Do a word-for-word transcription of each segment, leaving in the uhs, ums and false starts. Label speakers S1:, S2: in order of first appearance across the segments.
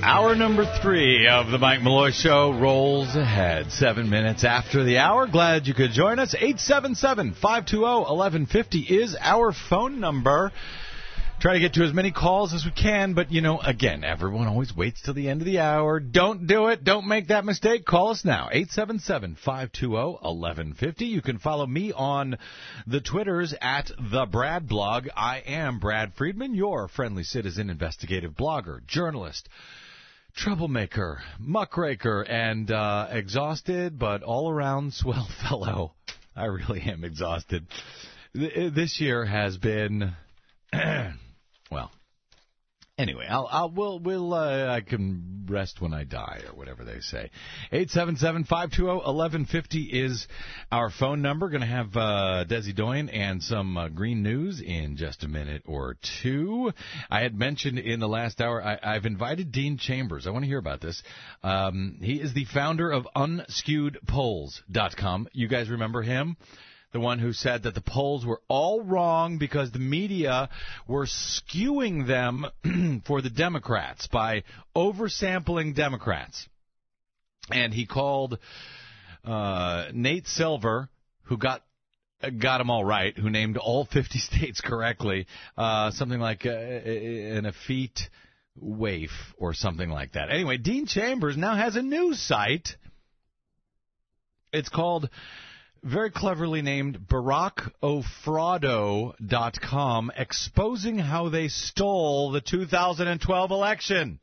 S1: Hour number three of the Mike Malloy Show rolls ahead. Seven minutes after the hour. Glad you could join us. eight seven seven, five two zero, one one five zero is our phone number. Try to get to as many calls as we can, but, you know, again, everyone always waits till the end of the hour. Don't do it. Don't make that mistake. Call us now. eight seven seven, five two zero, one one five zero. You can follow me on the Twitters at The Brad Blog. I am Brad Friedman, your friendly citizen investigative blogger, journalist, troublemaker, muckraker, and uh, exhausted, but all-around swell fellow. I really am exhausted. This year has been... Well, anyway, I'll, I'll we'll, we'll uh, I can rest when I die, or whatever they say. eight seven seven, five two zero, one one five zero is our phone number. Going to have uh, Desi Doyen and some uh, green news in just a minute or two. I had mentioned in the last hour, I, I've invited Dean Chambers. I want to hear about this. Um, he is the founder of unskewed polls dot com. You guys remember him? The one who said that the polls were all wrong because the media were skewing them for the Democrats by oversampling Democrats. And he called uh, Nate Silver, who got got them all right, who named all fifty states correctly, uh, something like uh, an effete waif or something like that. Anyway, Dean Chambers now has a news site. It's called... very cleverly named Barack O Fraudo dot com, exposing how they stole the two thousand twelve election.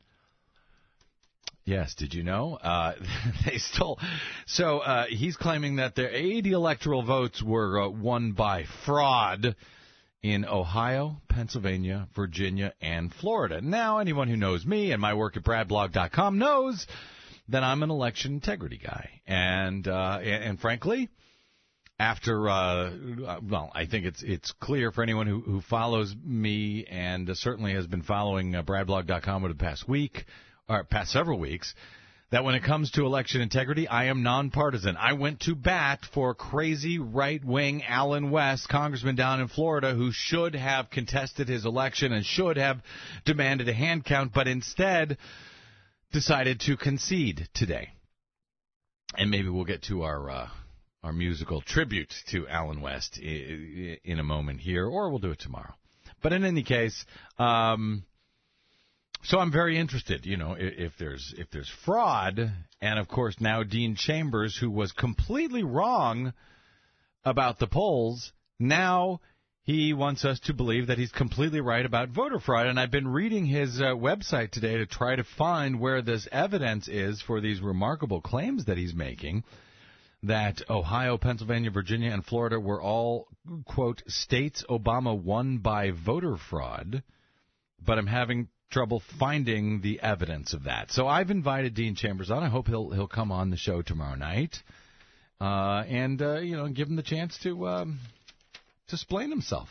S1: Yes, did you know? Uh, they stole. So uh, he's claiming that their eighty electoral votes were uh, won by fraud in Ohio, Pennsylvania, Virginia, and Florida. Now, anyone who knows me and my work at brad blog dot com knows that I'm an election integrity guy. And, uh, and, and frankly... After, uh, well, I think it's it's clear for anyone who, who follows me and uh, certainly has been following uh, brad blog dot com over the past week, or past several weeks, that when it comes to election integrity, I am nonpartisan. I went to bat for crazy right-wing Alan West, congressman down in Florida, who should have contested his election and should have demanded a hand count, but instead decided to concede today. And maybe we'll get to our... Uh, our musical tribute to Alan West in a moment here, or we'll do it tomorrow. But in any case, um, so I'm very interested, you know, if there's if there's fraud, and of course now Dean Chambers, who was completely wrong about the polls, now he wants us to believe that he's completely right about voter fraud. And I've been reading his uh, website today to try to find where this evidence is for these remarkable claims that he's making, that Ohio, Pennsylvania, Virginia, and Florida were all, quote, states Obama won by voter fraud, but I'm having trouble finding the evidence of that. So I've invited Dean Chambers on. I hope he'll he'll come on the show tomorrow night uh, and, uh, you know, give him the chance to, um, to explain himself.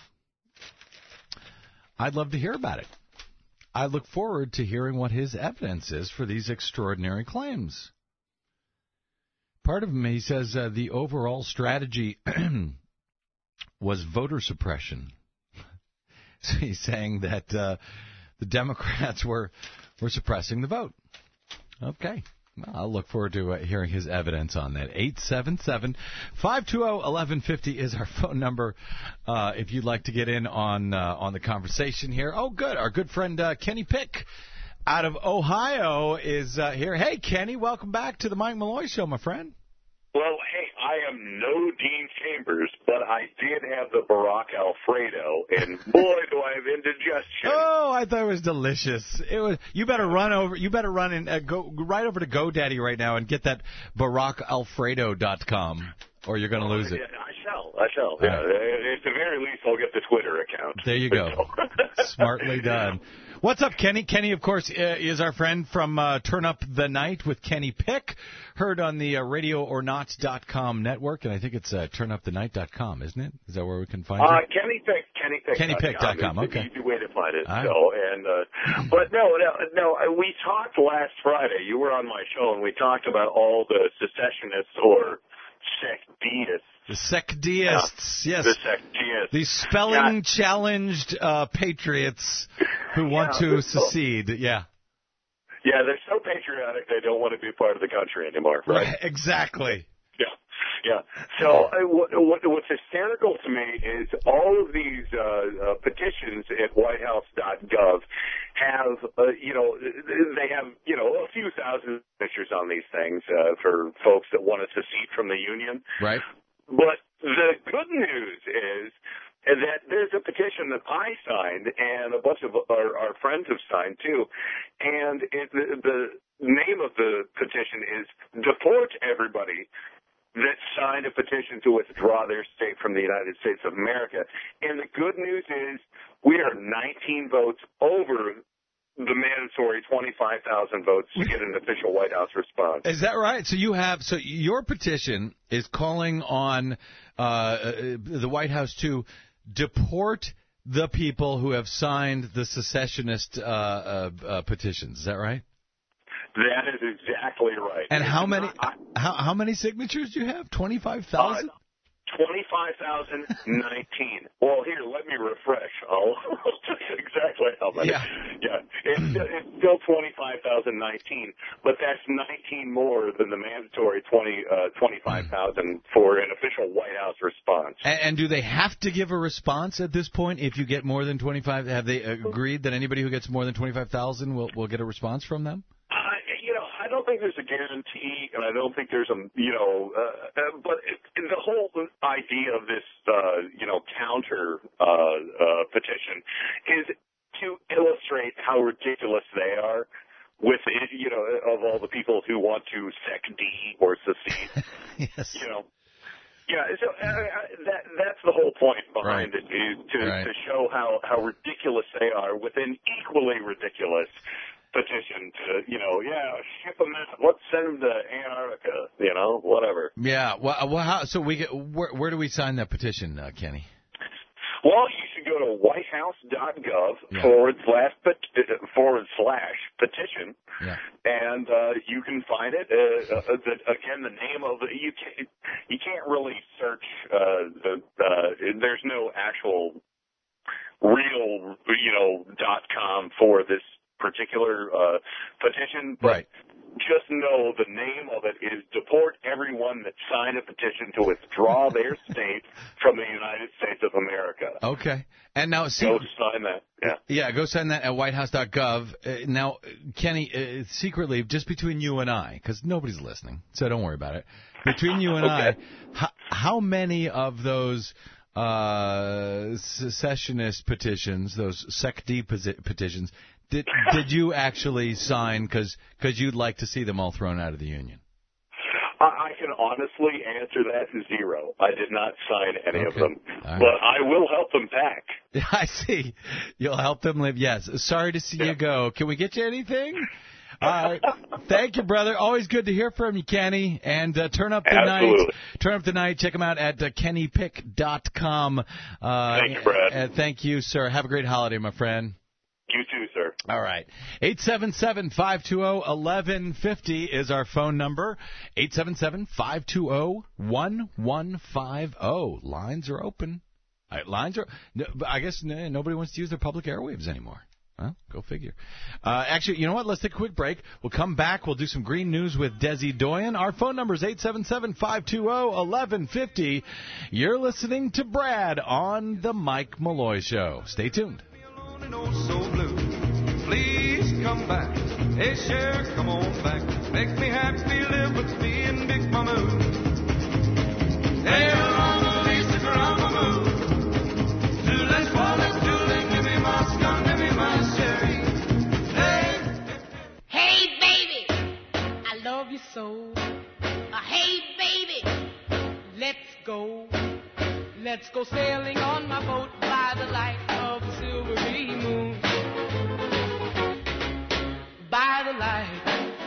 S1: I'd love to hear about it. I look forward to hearing what his evidence is for these extraordinary claims. Part of him, he says, uh, the overall strategy was voter suppression. So he's saying that uh, the Democrats were were suppressing the vote. Okay. Well, I'll look forward to uh, hearing his evidence on that. eight seven seven, five two zero, one one five zero is our phone number uh, if you'd like to get in on uh, on the conversation here. Oh, good. Our good friend uh, Kenny Pick out of Ohio is uh, here. Hey, Kenny, welcome back to the Mike Malloy Show, my friend.
S2: Well, hey, I am no Dean Chambers, but I did have the Barack Alfredo, and boy, do I have indigestion.
S1: Oh, I thought it was delicious. It was. You better run over. You better run and uh, go right over to GoDaddy right now and get that Barack Alfredo dot com, or you're going to lose it.
S2: Yeah, I shall. I shall. Yeah. Uh, at the very least, I'll get the Twitter account.
S1: There you go. Smartly done. What's up, Kenny? Kenny, of course, uh, is our friend from uh, Turn Up the Night with Kenny Pick, heard on the uh, radio or not dot com network, and I think it's uh, turn up the night dot com, isn't it? Is that where we can find
S2: uh,
S1: it?
S2: Kenny Pick, Kenny Pick.
S1: Kenny Pick dot com, okay.
S2: It's an easy way to find it.
S1: Right.
S2: So, and, uh, but no, no, no, we talked last Friday. You were on my show, and we talked about all the secessionists or secdeists.
S1: The secdeists, yeah. yes.
S2: The secdeists.
S1: The spelling-challenged
S2: yeah.
S1: uh, patriots who want
S2: yeah.
S1: to secede, yeah.
S2: Yeah, they're so patriotic they don't want to be part of the country anymore, right?
S1: Right, exactly.
S2: Yeah, yeah. So uh, what, what, what's hysterical to me is all of these uh, uh, petitions at white house dot gov have, uh, you know, they have, you know, a few thousand signatures on these things uh, for folks that want to secede from the Union.
S1: Right.
S2: But the good news is that there's a petition that I signed and a bunch of our, our friends have signed too, and it, the, the name of the petition is Deport Everybody that signed a petition to withdraw their state from the United States of America. And the good news is we are nineteen votes over the mandatory twenty-five thousand votes to get an official White House response.
S1: Is that right? So you have, so your petition is calling on uh, the White House to deport the people who have signed the secessionist uh, uh, uh, petitions. Is that right?
S2: That is exactly right.
S1: And how many I, how how many signatures do you have? twenty-five thousand?
S2: Uh, twenty-five thousand nineteen. Well, here, let me refresh. I'll tell you exactly how many.
S1: Yeah.
S2: Yeah. It's, it's still twenty-five thousand nineteen, but that's nineteen more than the mandatory twenty, uh, twenty-five thousand for an official White House response.
S1: And, and do they have to give a response at this point if you get more than twenty-five? Have they agreed that anybody who gets more than twenty-five thousand will, will get a response from them?
S2: I don't think there's a guarantee, and I don't think there's a, you know, uh, uh, but it, the whole idea of this, uh, you know, counter uh, uh, petition is to illustrate how ridiculous they are with, you know, of all the people who want to sec D or secede.
S1: Yes.
S2: You know. Yeah, so uh, that that's the whole point behind
S1: right.
S2: it, is to,
S1: right.
S2: to show how, how ridiculous they are with an equally ridiculous petition to, you know, yeah, ship them out. Let's send them to Antarctica, you know, whatever.
S1: Yeah. Well, well how, so we get, where, where do we sign that petition, uh, Kenny?
S2: Well, you should go to white house dot gov
S1: yeah.
S2: forward slash pet, forward slash petition,
S1: yeah.
S2: and uh, you can find it. Uh, uh, the, again, the name of the you can't you can't really search. Uh, the uh, there's no actual real you know dot com for this particular uh, petition, but
S1: right.
S2: just know the name of it is Deport Everyone That Signed a Petition to Withdraw Their State from the United States of America.
S1: Okay. And now, see,
S2: go sign that. Yeah.
S1: Yeah, go sign that at white house dot gov. Uh, now, Kenny, uh, secretly, just between you and I, because nobody's listening, so don't worry about it. Between you and
S2: okay.
S1: I, how, how many of those uh, secessionist petitions, those Sec D petitions, Did did you actually sign because you'd like to see them all thrown out of the Union?
S2: I, I can honestly answer that zero. I did not sign any
S1: okay.
S2: of them,
S1: right.
S2: but I will help them back.
S1: I see. You'll help them live. Yes. Sorry to see yeah. you go. Can we get you anything? All right. Thank you, brother. Always good to hear from you, Kenny. And uh, turn up the
S2: Absolutely.
S1: night. Turn up the night. Check them out at uh, kenny pick dot com. Uh,
S2: thank you, Brad.
S1: Uh, thank you, sir. Have a great holiday, my friend.
S2: You too, sir.
S1: All right. eight seven seven, five two zero, one one five zero is our phone number. eight seven seven, five two zero, one one five zero. Lines are open. All right, lines are... No, I guess no, nobody wants to use their public airwaves anymore. Well, go figure. Uh, actually, you know what? Let's take a quick break. We'll come back. We'll do some green news with Desi Doyen. Our phone number is eight seven seven, five two zero, one one five zero. You're listening to Brad on The Mike Malloy Show. Stay tuned.
S3: Please come back. Hey, Cher, come on back. Make me happy, live with me and Big Mama. Hey, Mama, Lisa, Grandma, do let's fall in tune. Give me my scum, give me my sherry. Hey,
S4: hey, baby, I love you so. Uh, hey, baby, let's go. Let's go sailing on my boat by the light of the silvery moon. By the light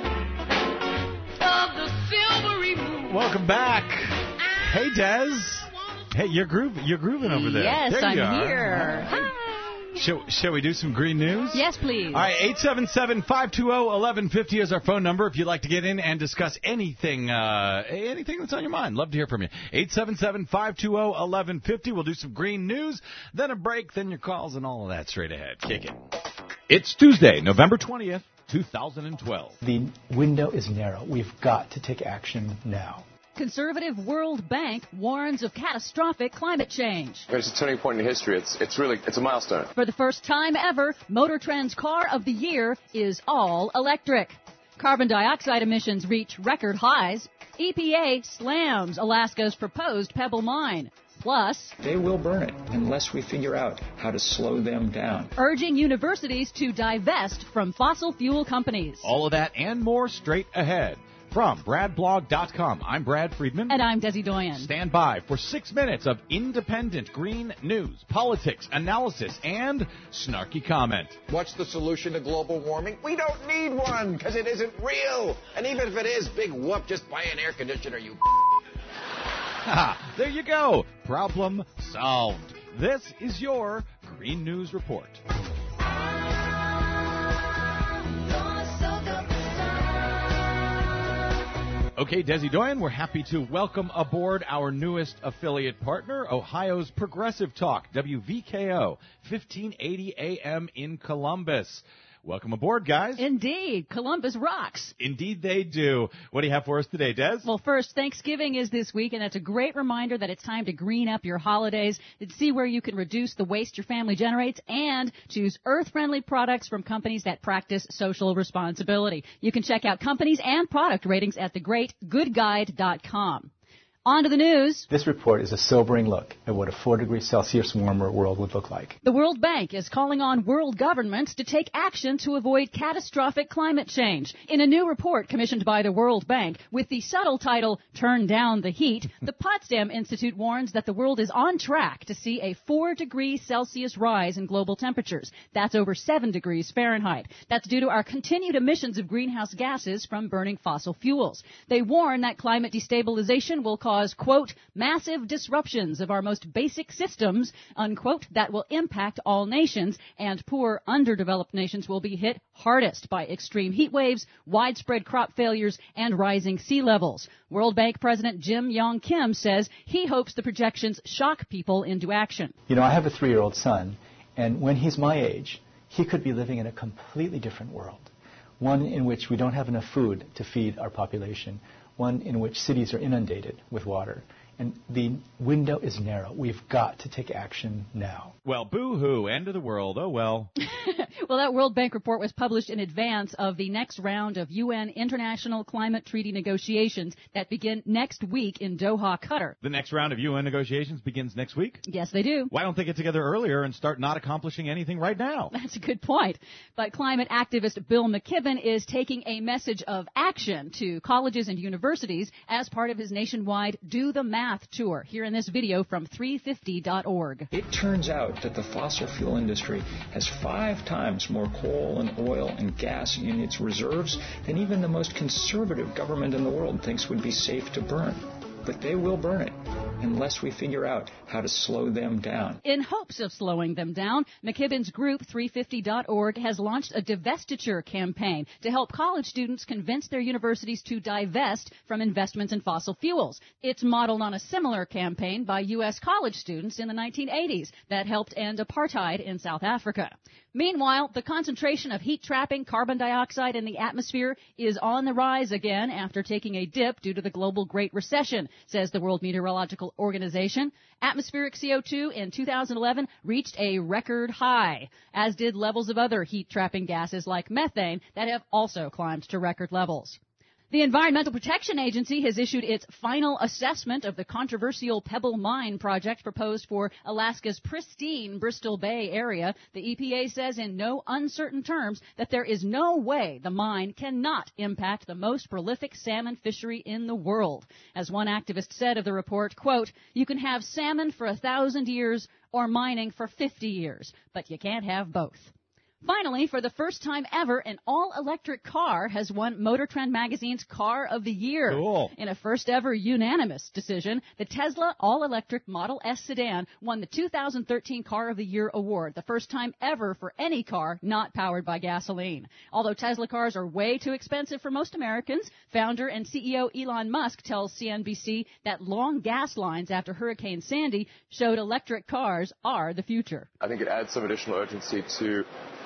S4: of the silvery moon.
S1: Welcome back. Hey, Des. Hey, you're grooving. You're grooving over there.
S5: Yes,
S1: there
S5: I'm
S1: you are.
S5: here. Hi.
S1: Shall, shall we do some green news?
S5: Yes, please.
S1: All right, eight seven seven, five two zero, one one five zero is our phone number if you'd like to get in and discuss anything uh, anything that's on your mind. Love to hear from you. eight seven seven, five two zero, one one five zero. We'll do some green news, then a break, then your calls and all of that straight ahead. Kick it. It's Tuesday, November twentieth. two thousand twelve.
S5: The window is narrow. We've got to take action now.
S6: Conservative World Bank warns of catastrophic climate change.
S7: It's a turning point in history. It's it's really it's a milestone.
S6: For the first time ever, Motor Trend's Car of the Year is all electric. Carbon dioxide emissions reach record highs. E P A slams Alaska's proposed Pebble Mine. Plus,
S8: they will burn it unless we figure out how to slow them down.
S6: Urging universities to divest from fossil fuel companies.
S1: All of that and more straight ahead. From Brad Blog dot com, I'm Brad Friedman.
S6: And I'm Desi Doyen.
S1: Stand by for six minutes of independent green news, politics, analysis, and snarky comment.
S9: What's the solution to global warming? We don't need one, because it isn't real. And even if it is, big whoop, just buy an air conditioner, you
S1: Ha! There you go. Problem solved. This is your Green News Report. Okay, Desi Doyen, we're happy to welcome aboard our newest affiliate partner, Ohio's Progressive Talk, W V K O, fifteen eighty A M in Columbus. Welcome aboard, guys.
S6: Indeed. Columbus rocks.
S1: Indeed they do. What do you have for us today, Des?
S6: Well, first, Thanksgiving is this week, and that's a great reminder that it's time to green up your holidays, and see where you can reduce the waste your family generates, and choose earth-friendly products from companies that practice social responsibility. You can check out companies and product ratings at the great good guide dot com. On to the news.
S5: This report is a sobering look at what a four degrees Celsius warmer world would look like.
S6: The World Bank is calling on world governments to take action to avoid catastrophic climate change. In a new report commissioned by the World Bank with the subtle title, Turn Down the Heat, the Potsdam Institute warns that the world is on track to see a four degrees Celsius rise in global temperatures. That's over seven degrees Fahrenheit. That's due to our continued emissions of greenhouse gases from burning fossil fuels. They warn that climate destabilization will cause cause, quote, massive disruptions of our most basic systems, unquote, that will impact all nations, and poor, underdeveloped nations will be hit hardest by extreme heat waves, widespread crop failures, and rising sea levels. World Bank President Jim Yong Kim says he hopes the projections shock people into action.
S5: You know, I have a three-year-old son, and when he's my age, he could be living in a completely different world, one in which we don't have enough food to feed our population, one in which cities are inundated with water. And the window is narrow. We've got to take action now.
S1: Well, boo-hoo, end of the world. Oh, well.
S6: Well, that World Bank report was published in advance of the next round of U N International Climate Treaty negotiations that begin next week in Doha, Qatar.
S1: The next round of U N negotiations begins next week?
S6: Yes, they do.
S1: Why don't they get together earlier and start not accomplishing anything right now?
S6: That's a good point. But climate activist Bill McKibben is taking a message of action to colleges and universities as part of his nationwide Do the Math tour, here in this video from three fifty dot org.
S8: It turns out that the fossil fuel industry has five times more coal and oil and gas in its reserves than even the most conservative government in the world thinks would be safe to burn. But they will burn it unless we figure out how to slow them down.
S6: In hopes of slowing them down, McKibben's group, three fifty dot org, has launched a divestiture campaign to help college students convince their universities to divest from investments in fossil fuels. It's modeled on a similar campaign by U S college students in the nineteen eighties that helped end apartheid in South Africa. Meanwhile, the concentration of heat-trapping carbon dioxide in the atmosphere is on the rise again after taking a dip due to the global Great Recession, says the World Meteorological Organization. Atmospheric C O two in two thousand eleven reached a record high, as did levels of other heat-trapping gases like methane that have also climbed to record levels. The Environmental Protection Agency has issued its final assessment of the controversial Pebble Mine project proposed for Alaska's pristine Bristol Bay area. The E P A says in no uncertain terms that there is no way the mine cannot impact the most prolific salmon fishery in the world. As one activist said of the report, quote, you can have salmon for a thousand years or mining for fifty years, but you can't have both. Finally, for the first time ever, an all-electric car has won Motor Trend magazine's Car of the Year.
S1: Cool.
S6: In a first-ever unanimous decision, the Tesla all-electric Model S sedan won the two thousand thirteen Car of the Year award, the first time ever for any car not powered by gasoline. Although Tesla cars are way too expensive for most Americans, founder and C E O Elon Musk tells C N B C that long gas lines after Hurricane Sandy showed electric cars are the future.
S7: I think it adds some additional urgency to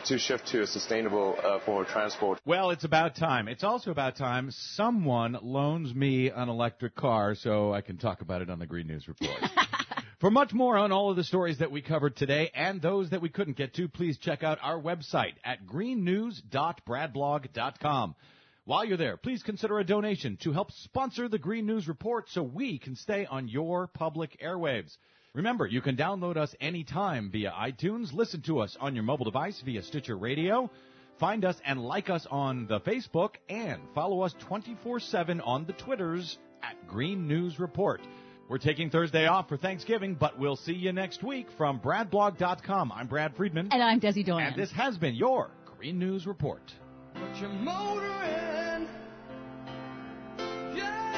S7: to shift to a sustainable uh, form of transport.
S1: Well, it's about time. It's also about time someone loans me an electric car so I can talk about it on the Green News Report. For much more on all of the stories that we covered today and those that we couldn't get to, please check out our website at green news dot brad blog dot com. While you're there, please consider a donation to help sponsor the Green News Report so we can stay on your public airwaves. Remember, you can download us anytime via iTunes, listen to us on your mobile device via Stitcher Radio, find us and like us on the Facebook, and follow us twenty-four seven on the Twitters at Green News Report. We're taking Thursday off for Thanksgiving, but we'll see you next week from brad blog dot com. I'm Brad Friedman.
S6: And I'm Desi Doyen.
S1: And this has been your Green News Report.
S3: But you're motoring, yeah,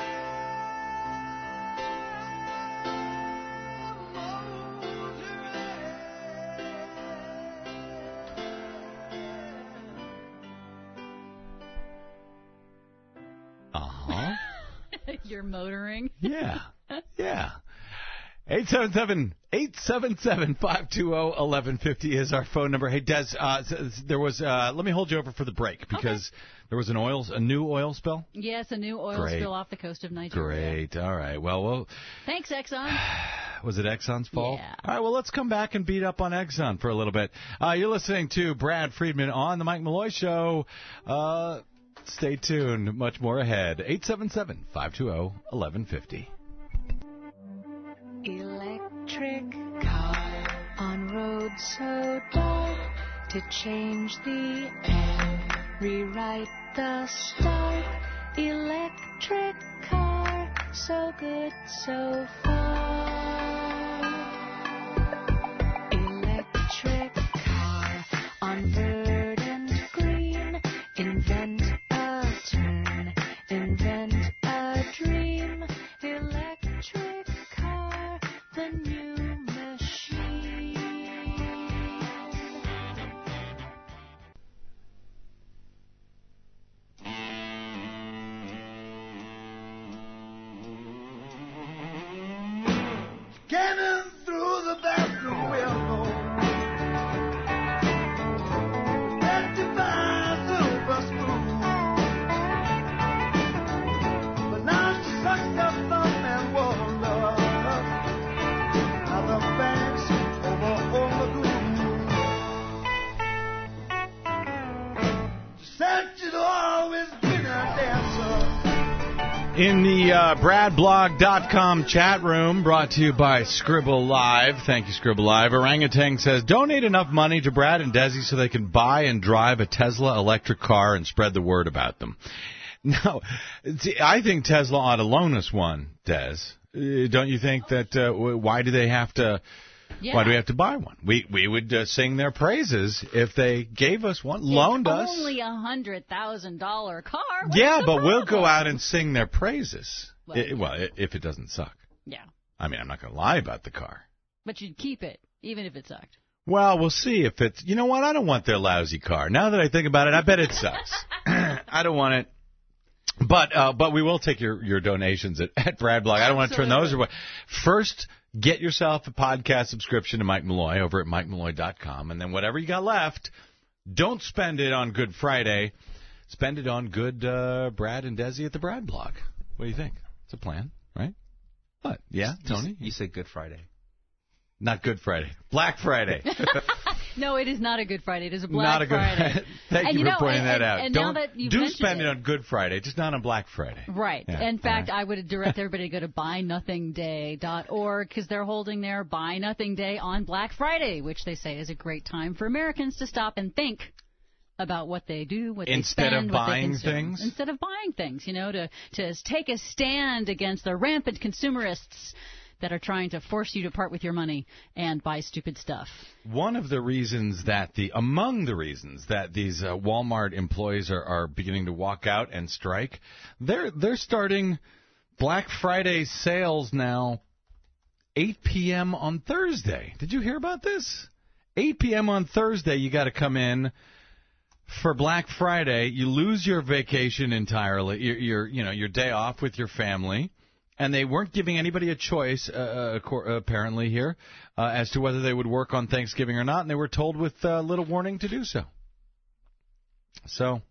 S1: Uh-huh.
S6: You're motoring?
S1: Yeah. Yeah. eight seven seven, eight seven seven, five two zero, one one five zero is our phone number. Hey, Des, uh, there was, uh, let me hold you over for the break because okay. there was an oil, a new oil spill.
S6: Yes, a new oil
S1: Great.
S6: spill off the coast of Nigeria.
S1: Great. All right. Well, well.
S6: Thanks, Exxon.
S1: Was it Exxon's fault?
S6: Yeah.
S1: All right, well, let's come back and beat up on Exxon for a little bit. Uh, you're listening to Brad Friedman on the Mike Malloy Show. Uh, stay tuned. Much more ahead. eight seven seven, five two zero, one one five zero.
S10: Electric car on roads so dark, to change the air, rewrite the start. Electric car, so good so far. Electric car on verdant green, invent a turn, invent a dream. Electric car, the new machine.
S3: Scanning through the bathroom window, that divine silver spoon. But now she sucks up thumb and wonder how the banks over on the lagoon. She said she'd always been a dancer.
S1: In the uh, brad blog dot com chat room, brought to you by Scribble Live. Thank you, Scribble Live. Orangutan says, donate enough money to Brad and Desi so they can buy and drive a Tesla electric car and spread the word about them. Now, see, I think Tesla ought to loan us one, Des. Uh, don't you think that, uh, why do they have to...
S6: Yeah.
S1: Why do we have to buy one? We we would uh, sing their praises if they gave us one, loaned
S6: it's
S1: us.
S6: Only a hundred thousand dollar car. What's
S1: yeah,
S6: the
S1: but
S6: problem?
S1: we'll go out and sing their praises.
S6: Well,
S1: It, well, i- if it doesn't suck.
S6: Yeah,
S1: I mean, I'm not going to lie about the car.
S6: but you'd keep it even if it sucked.
S1: Well, we'll see if it's. You know what? I don't want their lousy car. Now that I think about it, I bet it sucks. I don't want it. But uh, but we will take your, your donations at, at Brad Blog. I don't want to turn those away. First, get yourself a podcast subscription to Mike Malloy over at mike malloy dot com. And then whatever you got left, don't spend it on Good Friday. Spend it on good uh, Brad and Desi at the Brad Blog. What do you think? It's a plan, right? What? Yeah, Tony?
S11: You said Good Friday.
S1: Not Good Friday. Black Friday.
S6: No, it is not a Good Friday. It is a Black
S1: not a good,
S6: Friday.
S1: Thank
S6: And
S1: you
S6: you
S1: for
S6: know,
S1: pointing
S6: and-
S1: that out.
S6: and now
S1: Don't
S6: that you've
S1: do
S6: mentioned
S1: spend it.
S6: it-
S1: on Good Friday, just not on Black Friday.
S6: Right.
S1: Yeah,
S6: In fact,
S1: all right.
S6: I would direct everybody to go to buy nothing day dot org because they're holding their Buy Nothing Day on Black Friday, which they say is a great time for Americans to stop and think about what they do, what
S1: Instead
S6: they
S1: of
S6: spend, what they
S1: buying
S6: consume.
S1: things?
S6: Instead of buying things, you know, to, to take a stand against the rampant consumerists that are trying to force you to part with your money and buy stupid stuff.
S1: One of the reasons that the among the reasons that these uh, Walmart employees are, are beginning to walk out and strike, they're they're starting Black Friday sales now eight p.m. on Thursday. Did you hear about this? eight p.m. on Thursday, you got to come in for Black Friday. You lose your vacation entirely, your, your you know your day off with your family. And they weren't giving anybody a choice, uh, apparently, here, uh, as to whether they would work on Thanksgiving or not. And they were told with uh, little warning to do so. So,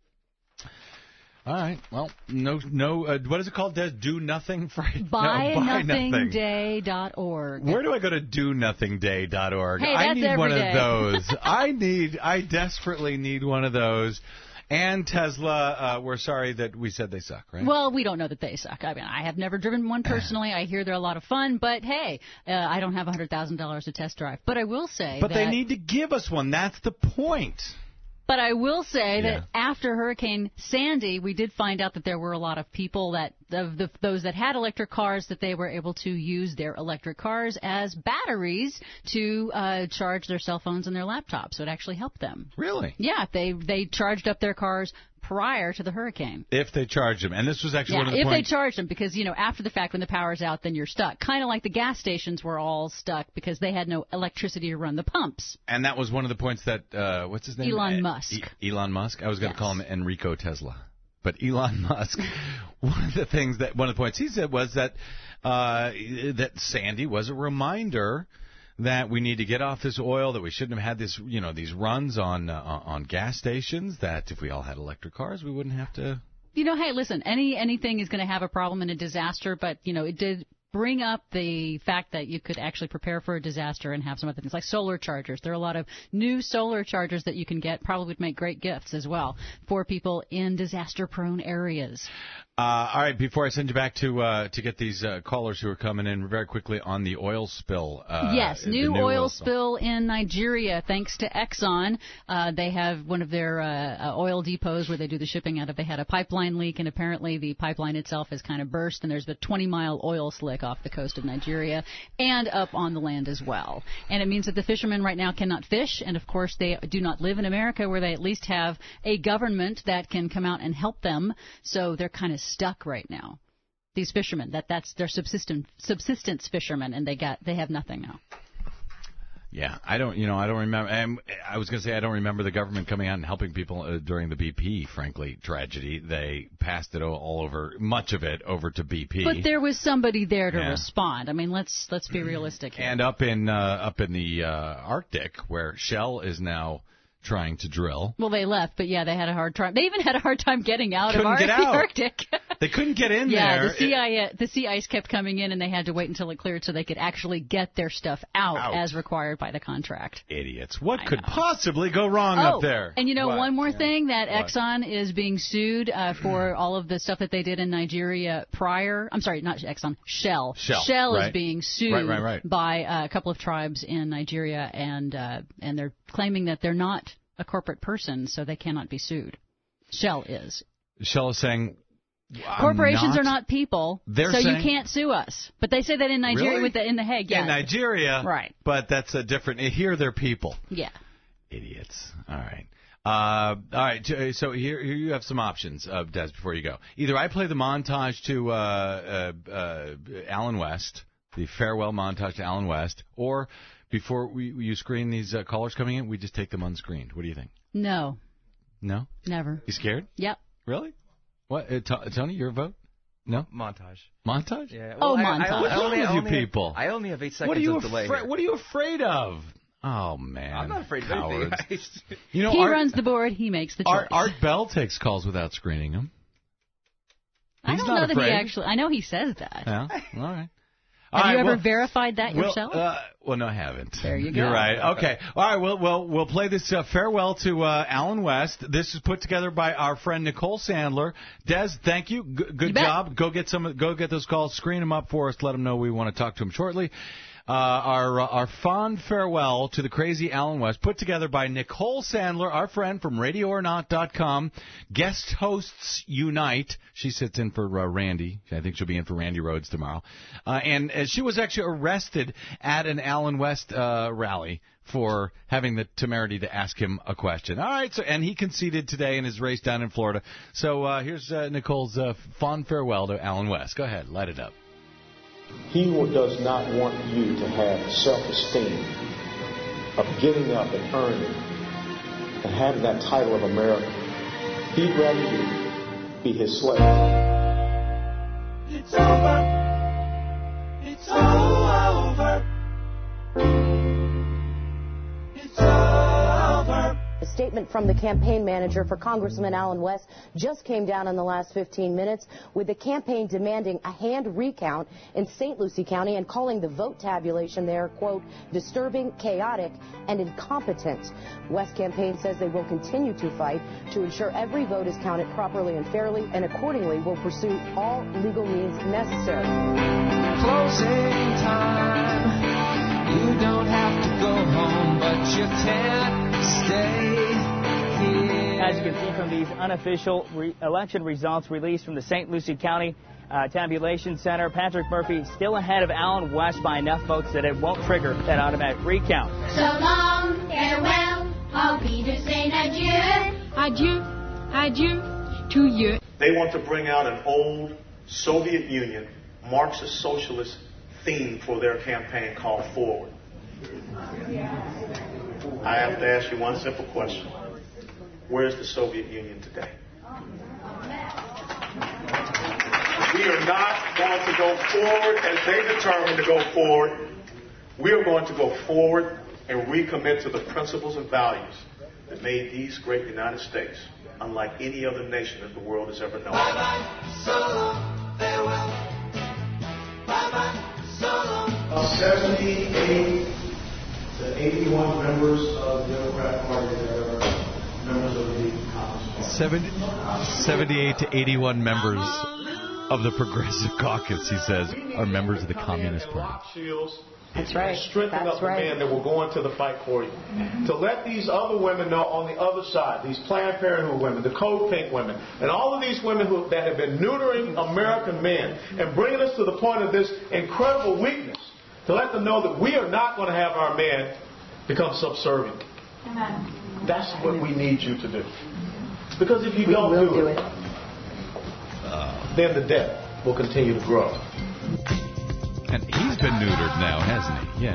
S1: all right. Well, no, no. Uh, what is it called? Des? Do Nothing Friday?
S6: Buy
S1: no, buy
S6: nothing
S1: nothing.
S6: day dot org.
S1: Where do I go to do nothing day dot org?
S6: Hey,
S1: I
S6: that's
S1: need
S6: every
S1: one
S6: day.
S1: of those. I need. I desperately need one of those. And Tesla, uh, we're sorry that we said they suck, right?
S6: Well, we don't know that they suck. I mean, I have never driven one personally. I hear they're a lot of fun, but hey, uh, I don't have one hundred thousand dollars to test drive. But I will say
S1: but
S6: that,
S1: they need to give us one. That's the point.
S6: But I will say
S1: Yeah.
S6: that after Hurricane Sandy, we did find out that there were a lot of people that, of the, those that had electric cars, that they were able to use their electric cars as batteries to uh, charge their cell phones and their laptops. So it actually helped them.
S1: Really?
S6: Yeah, they they charged up their cars prior to the hurricane.
S1: If they charge them. And this was actually
S6: Yeah,
S1: one of the
S6: if
S1: points.
S6: they charged them, because, you know, after the fact, when the power's out, then you're stuck. Kind of like the gas stations were all stuck because they had no electricity to run the pumps.
S1: And that was one of the points that, uh, what's his name?
S6: Elon
S1: Uh,
S6: Musk.
S1: E- Elon Musk? I was going to
S6: Yes.
S1: call him Enrico Tesla. But Elon Musk, one of the things that, one of the points he said was that, uh, that Sandy was a reminder that we need to get off this oil, that we shouldn't have had this, you know, these runs on, uh, on gas stations, that if we all had electric cars, we wouldn't have to.
S6: You know, hey, listen, any anything is going to have a problem and a disaster, but, you know, it did bring up the fact that you could actually prepare for a disaster and have some other things like solar chargers. There are a lot of new solar chargers that you can get, probably would make great gifts as well for people in disaster-prone areas.
S1: Uh, all right, before I send you back to uh, to get these uh, callers who are coming in very quickly on the oil spill. Uh,
S6: yes,
S1: the
S6: new,
S1: new
S6: oil spill in Nigeria thanks to Exxon. Uh, they have one of their uh, uh, oil depots where they do the shipping out of. They had a pipeline leak, and apparently the pipeline itself has kind of burst, and there's a twenty-mile oil slick off the coast of Nigeria and up on the land as well. And it means that the fishermen right now cannot fish, and of course they do not live in America where they at least have a government that can come out and help them, so they're kind of stuck right now. These fishermen, that that's their subsistence subsistence fishermen, and they got they have nothing now.
S1: Yeah, I don't, you know, I don't remember. And I was going to say I don't remember the government coming out and helping people uh, during the B P, frankly, tragedy. They passed it all, all over, much of it over to B P.
S6: But there was somebody there to
S1: Yeah.
S6: respond. I mean, let's let's be realistic here.
S1: And up in uh, up in the uh, Arctic, where Shell is now trying to drill.
S6: Well, they left, but yeah, they had a hard time. They even had a hard time getting out
S1: Couldn't
S6: of Ar-
S1: get
S6: the
S1: out.
S6: Arctic.
S1: They couldn't get in
S6: yeah,
S1: there.
S6: the sea ice, the sea ice kept coming in, and they had to wait until it cleared so they could actually get their stuff out,
S1: Out.
S6: as required by the contract.
S1: Idiots. What
S6: I
S1: could
S6: know.
S1: possibly go wrong
S6: oh,
S1: up there?
S6: and you know,
S1: What?
S6: one more thing, that
S1: What?
S6: Exxon is being sued uh, for all of the stuff that they did in Nigeria prior. I'm sorry, not Exxon, Shell.
S1: Shell,
S6: is
S1: right.
S6: being sued
S1: Right, right, right.
S6: by uh, a couple of tribes in Nigeria, and uh, and they're claiming that they're not a corporate person, so they cannot be sued. Shell is.
S1: Shell is saying, I'm
S6: Corporations
S1: not-
S6: are not people,
S1: They're
S6: so you
S1: saying-
S6: can't sue us. But they say that in Nigeria
S1: Really?
S6: with the in the Hague. Yeah,
S1: in Nigeria,
S6: Right.
S1: But that's a different. Here, they're people.
S6: Yeah.
S1: Idiots. All right. Uh, all right. t- So here, here you have some options, uh, Des. Before you go, either I play the montage to uh, uh, uh, Alan West, the farewell montage to Alan West, or before we you screen these uh, callers coming in, we just take them unscreened. What do you think?
S6: No,
S1: No?
S6: never.
S1: You scared?
S6: Yep.
S1: Really? What? Uh, T- Tony, your vote? No?
S11: Montage.
S1: Montage?
S11: Yeah.
S6: Oh,
S11: I,
S6: montage.
S11: I, I
S1: What's wrong
S11: only,
S1: with
S11: I
S1: you
S11: only
S1: people?
S11: Have, I only have eight seconds
S1: What are you
S11: of delay.
S1: afraid?
S11: here.
S1: What are you afraid of? Oh man,
S11: I'm not afraid of
S1: cowards.
S11: anything.
S1: You know,
S6: He
S1: Art,
S6: runs the board. He makes the choice.
S1: Art, Art Bell takes calls without screening them.
S6: I
S1: He's
S6: don't
S1: not
S6: know that
S1: afraid.
S6: he actually. I know he says that.
S1: Yeah. All right.
S6: Have
S1: All
S6: you
S1: right,
S6: ever
S1: well-
S6: verified that
S1: well,
S6: yourself?
S1: Uh, well, no, I haven't.
S6: There you go.
S1: You're right. Okay. All right. Well, we'll we'll play this uh, farewell to uh, Alan West. This is put together by our friend Nicole Sandler. Des, thank you. G- good
S6: You bet.
S1: job. Go get some. Go get those calls. Screen them up for us. Let them know we want to talk to them shortly. Uh, our uh, our fond farewell to the crazy Alan West, put together by Nicole Sandler, our friend from radio or not dot com. Guest hosts unite. She sits in for uh, Randy. I think she'll be in for Randy Rhodes tomorrow. Uh, and uh, she was actually arrested at an Alan West uh, rally for having the temerity to ask him a question. All right, so and he conceded today in his race down in Florida. So uh, here's uh, Nicole's uh, fond farewell to Alan West. Go ahead, light it up.
S12: He does not want you to have self-esteem of getting up and earning and having that title of American. He'd rather you be his slave.
S3: It's over. It's over. It's over.
S13: It's
S11: statement from the campaign manager for Congressman Allen West just came down in the last fifteen minutes, with the campaign demanding a hand recount in Saint Lucie County and calling the vote tabulation there, quote, disturbing, chaotic, and incompetent. West campaign says they will continue to fight to ensure every vote is counted properly and fairly, and accordingly will pursue all legal means necessary.
S3: Closing time. You don't have to go home, but you can't stay here.
S13: As you can see from these unofficial re- election results released from the Saint Lucie County uh, Tabulation Center, Patrick Murphy still ahead of Allen West by enough votes that it won't trigger that automatic recount.
S14: So long, farewell, I'll be to saying adieu. Adieu, adieu to you.
S12: They want to bring out an old Soviet Union, Marxist socialist theme for their campaign called Forward. I have to ask you one simple question. Where's the Soviet Union today? We are not going to go forward as they determined to go forward. We are going to go forward and recommit to the principles and values that made these great United States unlike any other nation that the world has ever known.
S3: Bye-bye, so long, farewell. Bye-bye.
S12: Uh, seventy-eight to eighty-one members of the Democratic Party that are members of the Congress.
S1: seventy, seventy-eight to eighty-one members of the Progressive Caucus, he says, are members of the Communist Party.
S12: That's right. Strengthen
S11: That's
S12: up the
S11: right.
S12: men that were going to the fight for you. Mm-hmm. To let these other women know on the other side, these Planned Parenthood women, the Code Pink women, and all of these women who, that have been neutering American men and bringing us to the point of this incredible weakness, to let them know that we are not going to have our men become subservient. Amen. That's what we need you to do. Because if you we don't do, do it, it. Uh, then the debt will continue to grow.
S1: And he's been neutered now, hasn't he? Yeah.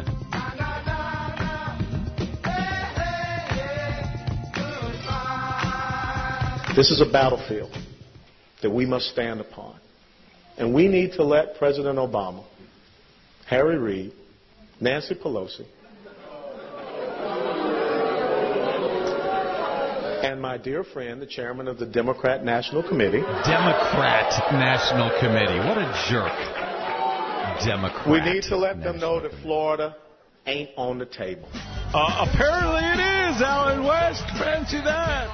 S12: This is a battlefield that we must stand upon. And we need to let President Obama, Harry Reid, Nancy Pelosi, and my dear friend, the chairman of the Democrat National Committee.
S1: Democrat National Committee. What a jerk. Democrat.
S12: We need to let them know that Florida ain't on the table.
S1: Uh, apparently it is, Allen West. Fancy that.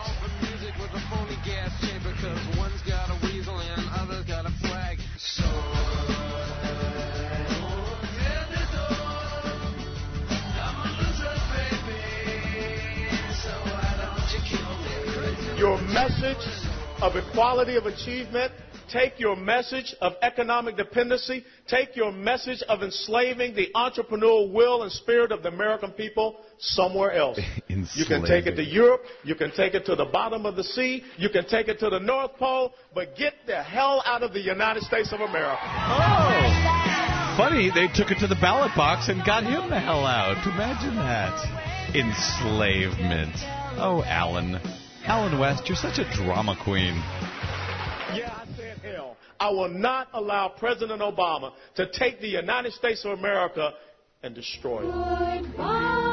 S12: Your message of equality of achievement, take your message of economic dependency, take your message of enslaving the entrepreneurial will and spirit of the American people somewhere else. You can take it to Europe, you can take it to the bottom of the sea, you can take it to the North Pole, but get the hell out of the United States of America.
S1: Oh, funny, they took it to the ballot box and got him the hell out. Imagine that. Enslavement. Oh, Allen. Allen West, you're such a drama queen.
S12: Yeah, I said hell. I will not allow President Obama to take the United States of America and destroy it.
S14: Goodbye.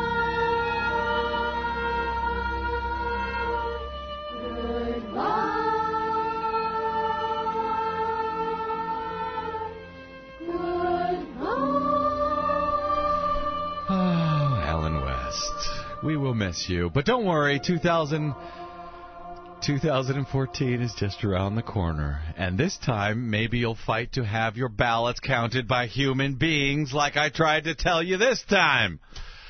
S14: Goodbye.
S1: Oh, Allen West. We will miss you. But don't worry, two thousand... two thousand fourteen is just around the corner. And this time, maybe you'll fight to have your ballots counted by human beings like I tried to tell you this time.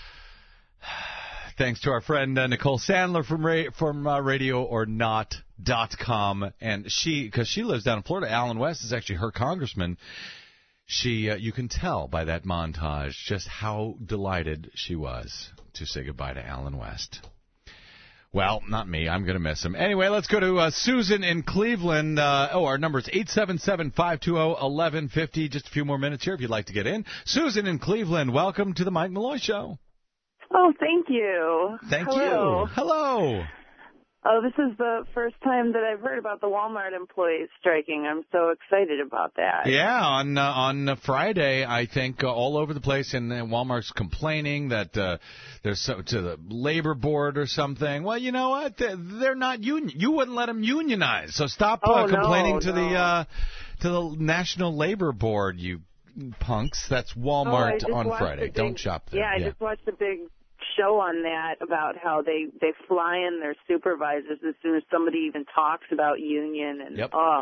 S1: Thanks to our friend uh, Nicole Sandler from ra- from uh, radio or not dot com. And she, because she lives down in Florida, Allen West is actually her congressman. She, uh, you can tell by that montage just how delighted she was to say goodbye to Allen West. Well, not me. I'm going to miss him. Anyway, let's go to uh, Susan in Cleveland. Uh, oh, our number is eight seven seven, five two zero, one one five zero. Just a few more minutes here if you'd like to get in. Susan in Cleveland, welcome to the Mike Malloy Show.
S15: Oh, thank you.
S1: Thank
S15: Hello.
S1: you. Hello.
S15: Oh, this is the first time that I've heard about the Walmart employees striking. I'm so excited about that.
S1: Yeah, on uh, on uh, Friday, I think uh, all over the place, and uh, Walmart's complaining that uh, there's so, to the labor board or something. Well, you know what? They're, they're not union. You wouldn't let them unionize, so stop uh,
S15: Oh, no,
S1: complaining to
S15: no.
S1: the uh, to the National Labor Board. You punks. That's Walmart
S15: Oh, I just
S1: on
S15: watched
S1: Friday.
S15: the big-
S1: Don't shop there.
S15: Yeah, I just watched a big show on that about how they they fly in their supervisors as soon as somebody even talks about union and
S1: Yep.
S15: oh.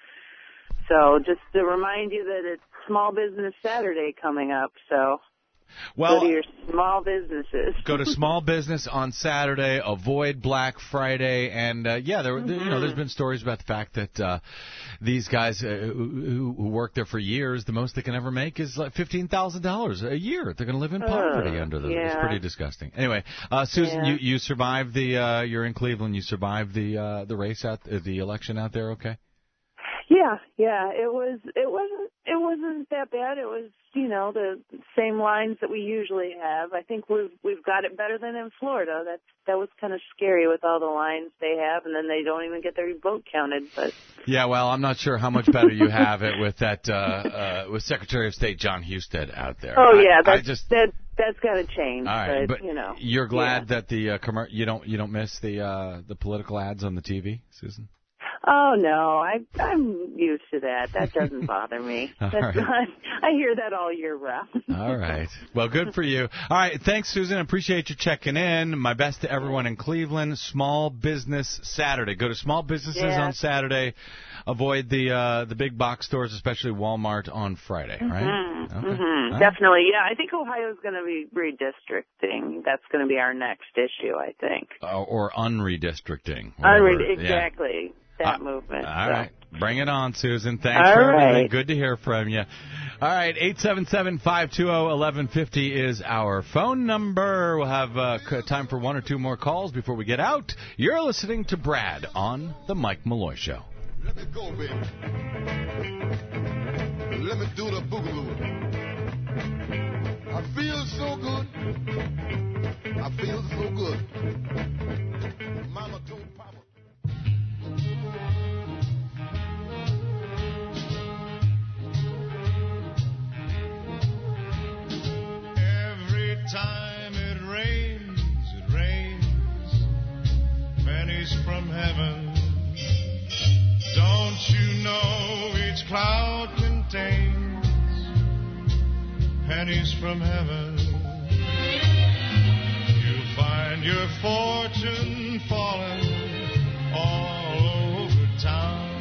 S15: So just to remind you that it's Small Business Saturday coming up, so
S1: Well,
S15: go to your small businesses.
S1: Go to small business on Saturday. Avoid Black Friday, and uh, yeah, there, there- you know, there's been stories about the fact that uh, these guys uh, who, who work there for years, the most they can ever make is like fifteen thousand dollars a year. They're going to live in poverty
S15: Ugh,
S1: under them. It's
S15: yeah.
S1: pretty disgusting. Anyway, uh, Susan,
S15: Yeah.
S1: you, you survived the. Uh, you're in Cleveland. You survived the uh, the race out, uh, the election out there. Okay.
S15: Yeah, yeah, it was it wasn't it wasn't that bad. It was, you know, the same lines that we usually have. I think we've we've got it better than in Florida. That's that was kind of scary with all the lines they have, and then they don't even get their vote counted. But
S1: Yeah, well, I'm not sure how much better you have it with that uh, uh, with Secretary of State John Husted out there.
S15: oh
S1: I-
S15: yeah,
S1: I
S15: that's
S1: just
S15: that that's got to change.
S1: All right,
S15: but,
S1: but
S15: you know,
S1: you're glad
S15: yeah.
S1: that the uh, commer- you don't you don't miss the uh, the political ads on the T V, Susan?
S15: Oh no, I I'm used to that. That doesn't bother me.
S1: All
S15: That's
S1: right.
S15: not, I hear that all year round.
S1: All right. Well, good for you. All right. Thanks, Susan. Appreciate you checking in. My best to everyone in Cleveland. Small Business Saturday. Go to small businesses
S15: Yeah.
S1: on Saturday. Avoid the uh, the big box stores, especially Walmart, on Friday. Right?
S15: Mhm,
S1: Okay.
S15: mhm,
S1: All right.
S15: Definitely, yeah. I think Ohio's going to be redistricting. That's going to be our next issue, I think.
S1: Uh, or unredistricting.
S15: Unre-
S1: whatever. Yeah.
S15: exactly, that
S1: Uh,
S15: movement.
S1: All
S15: so.
S1: right. Bring it on, Susan. Thanks
S15: All
S1: for everything.
S15: right.
S1: Good to hear from you. All right. eight seven seven, five two zero, one one five zero is our phone number. We'll have uh, c- time for one or two more calls before we get out. You're listening to Brad on The Mike Malloy Show.
S16: Let me go, baby. Let me do the boogaloo. I feel so good. I feel so good. Mama told Papa.
S3: Every time it rains, it rains pennies from heaven. Don't you know each cloud contains pennies from heaven? You'll find your fortune falling all over town.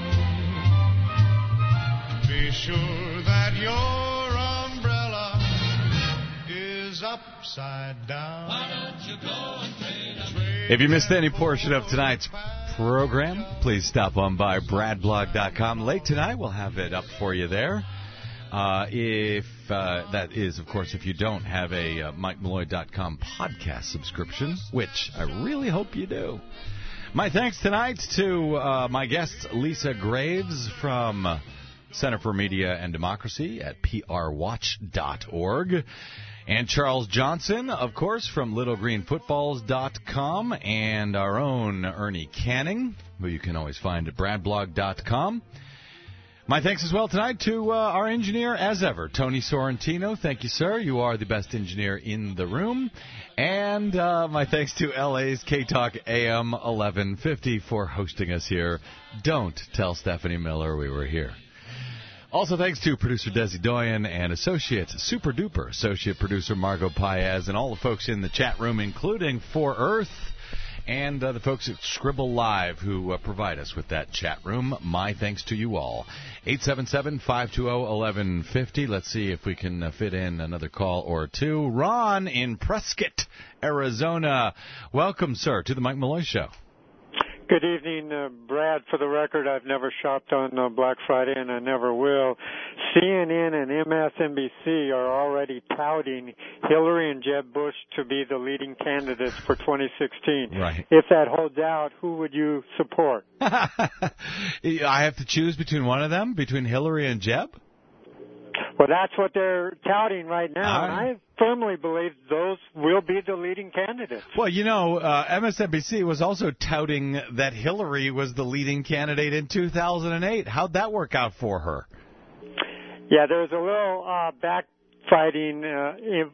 S3: Be sure that your umbrella is upside down. Why don't you go and trade?
S1: If you missed any portion of tonight's program, please stop on by brad blog dot com. Late tonight, we'll have it up for you there. Uh, if uh, that is, of course, if you don't have a uh, mike malloy dot com podcast subscription, which I really hope you do. My thanks tonight to uh, my guests, Lisa Graves from uh, Center for Media and Democracy at p r watch dot org. And Charles Johnson, of course, from little green footballs dot com, and our own Ernie Canning, who you can always find at brad blog dot com. My thanks as well tonight to uh, our engineer, as ever, Tony Sorrentino. Thank you, sir. You are the best engineer in the room. And uh, my thanks to L A's K-Talk A M eleven fifty for hosting us here. Don't tell Stephanie Miller we were here. Also, thanks to producer Desi Doyen and associate, super duper associate producer Margot Paez, and all the folks in the chat room, including For Earth and uh, the folks at Scribble Live who uh, provide us with that chat room. My thanks to you all. eight seven seven, five two zero, one one five zero. Let's see if we can uh, fit in another call or two. Ron in Prescott, Arizona. Welcome, sir, to the Mike Malloy Show.
S17: Good evening, uh, Brad. For the record, I've never shopped on uh, Black Friday, and I never will. C N N and M S N B C are already touting Hillary and Jeb Bush to be the leading candidates for twenty sixteen.
S1: Right.
S17: If that holds out, who would you support?
S1: I have to choose between one of them, between Hillary and Jeb?
S17: Well, that's what they're touting right now, and I firmly believe those will be the leading candidates.
S1: Well, you know, uh, M S N B C was also touting that Hillary was the leading candidate in two thousand eight. How'd that work out for her?
S17: Yeah, there was a little uh, backfighting uh, in,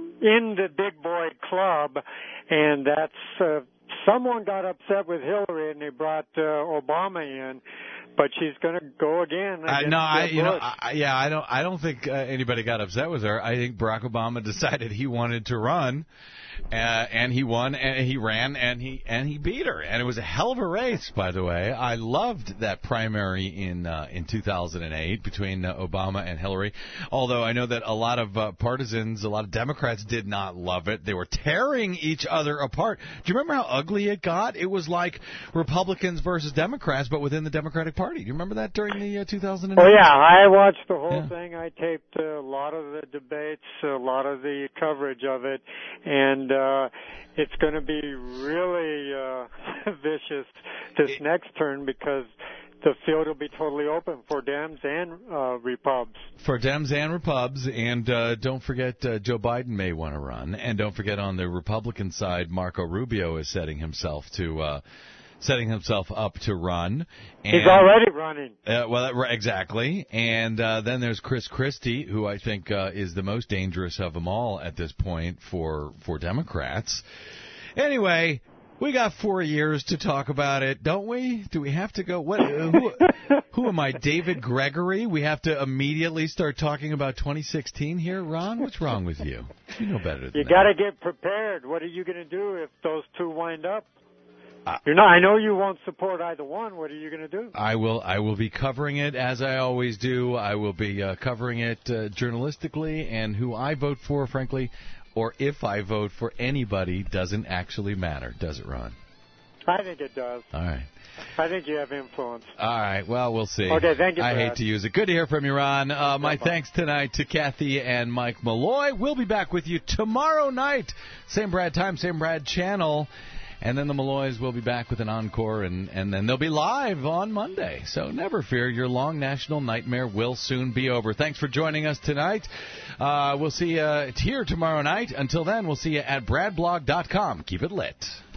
S17: in the big boy club, and that's uh, someone got upset with Hillary, and they brought uh, Obama in. But she's going to go again.
S1: Uh, no, I, you know, I, yeah, I don't, I don't think uh, anybody got upset with her. I think Barack Obama decided he wanted to run, uh, and he won, and he ran, and he and he beat her, and it was a hell of a race, by the way. I loved that primary in uh, in two thousand eight between uh, Obama and Hillary. Although I know that a lot of uh, partisans, a lot of Democrats did not love it. They were tearing each other apart. Do you remember how ugly it got? It was like Republicans versus Democrats, but within the Democratic Party. Do you remember that during the uh, two thousand eight?
S17: Oh, yeah. I watched the whole
S1: yeah.
S17: thing. I taped uh, a lot of the debates, a lot of the coverage of it, and uh, it's going to be really uh, vicious this it, next turn because the field will be totally open for Dems and uh, Repubs.
S1: For Dems and Repubs, and uh, don't forget uh, Joe Biden may want to run, and don't forget on the Republican side, Marco Rubio is setting himself to uh, setting himself up to run. And,
S17: He's already running.
S1: Uh, well, exactly. And uh, then there's Chris Christie, who I think uh, is the most dangerous of them all at this point for for Democrats. Anyway, we got four years to talk about it, don't we? Do we have to go? What? Who, who am I, David Gregory? We have to immediately start talking about twenty sixteen here, Ron? What's wrong with you? You know better than
S17: you
S1: that.
S17: You got to get prepared. What are you going to do if those two wind up? You're not. I know you won't support either one. What are you going to do?
S1: I will. I will be covering it as I always do. I will be uh, covering it uh, journalistically, and who I vote for, frankly, or if I vote for anybody, doesn't actually matter, does it, Ron?
S17: I think it does.
S1: All right.
S17: I think you have influence.
S1: All right. Well, we'll see.
S17: Okay. Thank you.
S1: I
S17: Brad.
S1: hate to use it. Good to hear from you, Ron. Uh, my
S17: Bye-bye.
S1: thanks tonight to Kathy and Mike Malloy. We'll be back with you tomorrow night. Same Brad time, same Brad channel. And then the Malloys will be back with an encore, and, and then they'll be live on Monday. So never fear, your long national nightmare will soon be over. Thanks for joining us tonight. Uh, we'll see you here tomorrow night. Until then, we'll see you at brad blog dot com. Keep it lit.